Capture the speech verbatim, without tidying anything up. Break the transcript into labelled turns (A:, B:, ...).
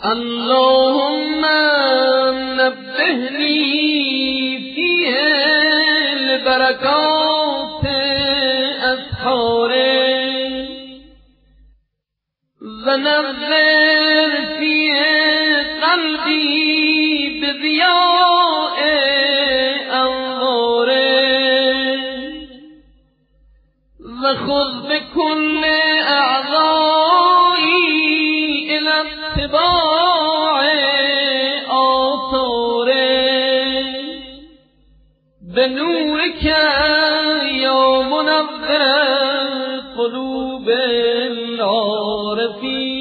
A: اللهم نبهني فيه البركات أسحاره ونور فيه قلبي بضياء أنواره وخذ بكل أعضائي إلى اتباع آثاره بنورك يا منور قلوب العارفين